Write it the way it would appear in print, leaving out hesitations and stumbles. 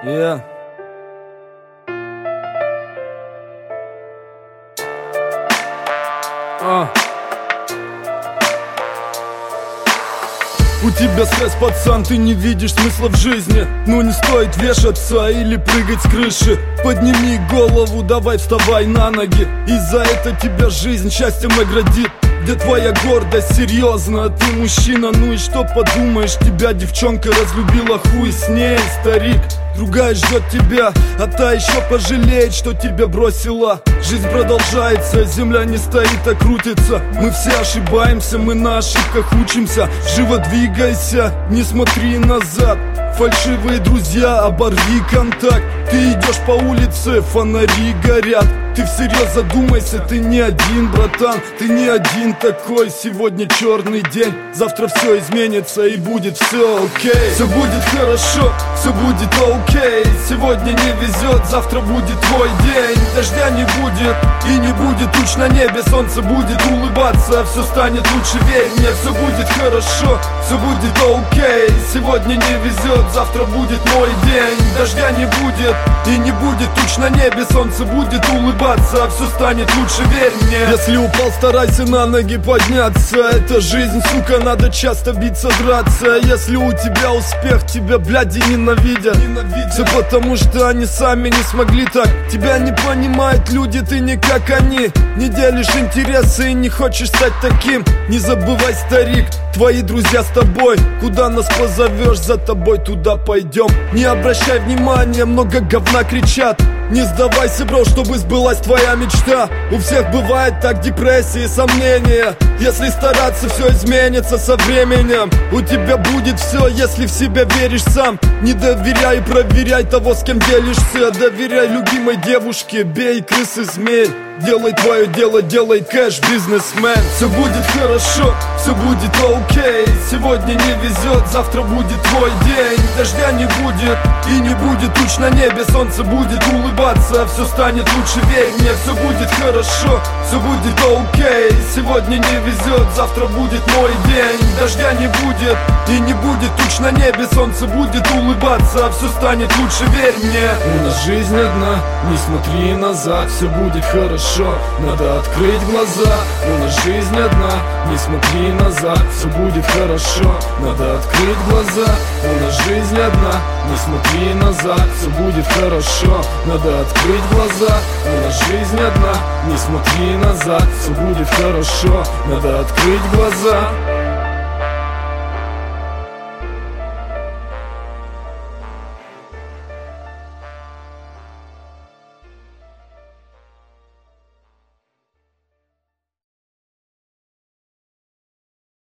Yeah. У тебя стресс, пацан, ты не видишь смысла в жизни. Но не стоит вешаться или прыгать с крыши. Подними голову, давай вставай на ноги. И за это тебя жизнь счастьем наградит. Где твоя гордость, серьезно, ты мужчина, ну и что подумаешь? Тебя девчонка разлюбила, хуй с ней, старик. Другая ждет тебя, а та еще пожалеет, что тебя бросила. Жизнь продолжается, земля не стоит, а крутится. Мы все ошибаемся, мы на ошибках учимся. Живо двигайся, не смотри назад. Фальшивые друзья, оборви контакт. Ты идешь по улице, фонари горят. Ты всерьез задумайся, ты не один, братан. Ты не один такой, сегодня черный день. Завтра все изменится и будет все окей. Все будет хорошо, все будет окей. Сегодня не везет, завтра будет твой день. Дождя не будет и не будет туч на небе. Солнце будет улыбаться, все станет лучше, верь мне. Все будет хорошо, все будет окей. Сегодня не везет, завтра будет мой день. Дождя не будет и не будет туч на небе. Солнце будет улыбаться, все станет лучше, верь мне. Если упал, старайся на ноги подняться. Это жизнь, сука, надо часто биться, драться. Если у тебя успех, тебя бляди ненавидят. Все потому, что они сами не смогли так. Тебя не понимают люди, ты не как они. Не делишь интересы и не хочешь стать таким. Не забывай, старик, твои друзья с тобой. Куда нас позовешь, за тобой туда пойдем. Не обращай внимания, много говна кричат. Не сдавайся, бро, чтобы сбылась твоя мечта. У всех бывает так, депрессии, сомнения. Если стараться, все изменится со временем. У тебя будет все, если в себя веришь сам. Не доверяй, проверяй того, с кем делишься. Доверяй любимой девушке, бей крыс и змей. Делай твое дело, делай кэш, бизнесмен. Все будет хорошо, все будет окей. Сегодня не везет, завтра будет твой день. Дождя не будет и не будет туч на небе. Солнце будет улыбаться, все станет лучше, верь мне. Все будет хорошо, все будет окей. Сегодня не везет, завтра будет мой день. Дождя не будет и не будет туч на небе. Солнце будет улыбаться, все станет лучше, верь мне. У нас жизнь одна, не смотри назад. Все будет хорошо, надо открыть глаза. У нас жизнь одна, не смотри назад. Все будет хорошо, надо открыть глаза. У нас жизнь одна, не смотри назад. Все будет хорошо, надо открыть глаза. У нас жизнь одна, не смотри назад. Все будет хорошо, надо открыть глаза.